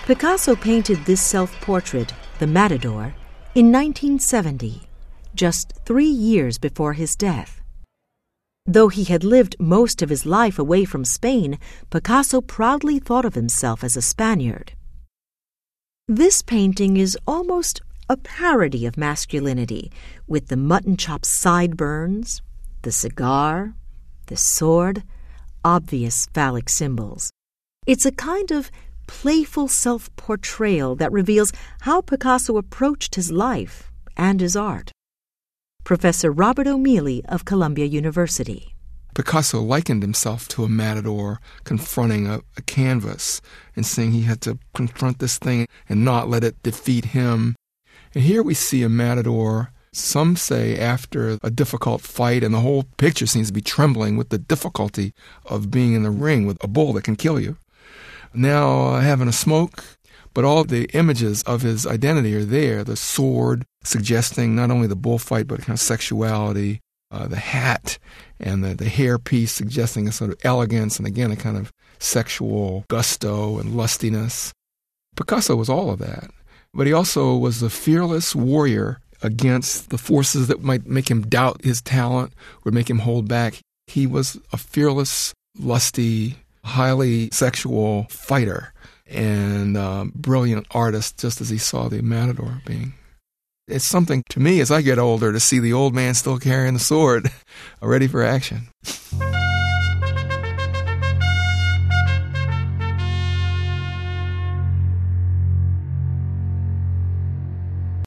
Picasso painted this self-portrait, The Matador, in 1970, just 3 years before his death. Though he had lived most of his life away from Spain, Picasso proudly thought of himself as a Spaniard. This painting is almost a parody of masculinity, with the mutton chop sideburns, the cigar, the sword, obvious phallic symbols. It's a kind of playful self-portrayal that reveals how Picasso approached his life and his art. Professor Robert O'Meally of Columbia University. Picasso likened himself to a matador confronting a canvas and saying he had to confront this thing and not let it defeat him. And here we see a matador, some say after a difficult fight, and the whole picture seems to be trembling with the difficulty of being in the ring with a bull that can kill you. Now having a smoke, but all the images of his identity are there. The sword suggesting not only the bullfight, but kind of sexuality, the hat and the hairpiece suggesting a sort of elegance and again a kind of sexual gusto and lustiness. Picasso was all of that, but he also was a fearless warrior against the forces that might make him doubt his talent or make him hold back. He was a fearless, lusty, highly sexual fighter and brilliant artist, just as he saw the matador being. It's something to me as I get older to see the old man still carrying the sword, ready for action.